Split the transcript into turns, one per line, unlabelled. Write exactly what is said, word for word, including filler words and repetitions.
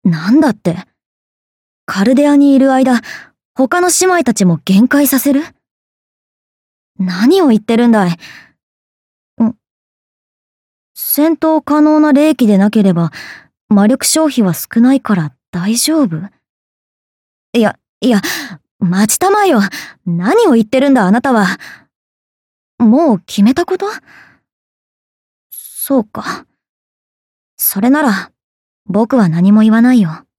なんだって。カルデアにいる間、他の姉妹たちも限界させる？何を言ってるんだい。ん戦闘可能な霊気でなければ、魔力消費は少ないから大丈夫？いや、いや、待ちたまえよ。何を言ってるんだあなたは。もう決めたこと？そうか。それなら、僕は何も言わないよ。